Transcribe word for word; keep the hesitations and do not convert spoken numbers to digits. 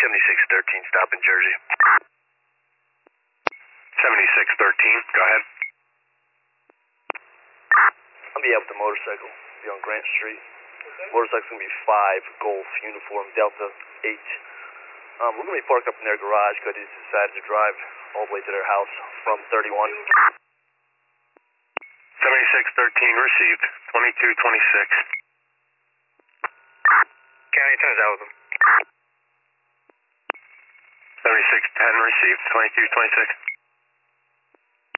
seventy-six thirteen, stop in Jersey. seventy-six thirteen, go ahead. I'll be out with the motorcycle. Be on Grant Street. Okay. Motorcycle's gonna be five Golf Uniform Delta eight. Um, we're gonna be parked up in their garage because they decided to drive all the way to their house from thirty-one. seventy-six thirteen received. twenty-two twenty-six. County ten is out with them. seventy-six ten received. twenty-two twenty-six.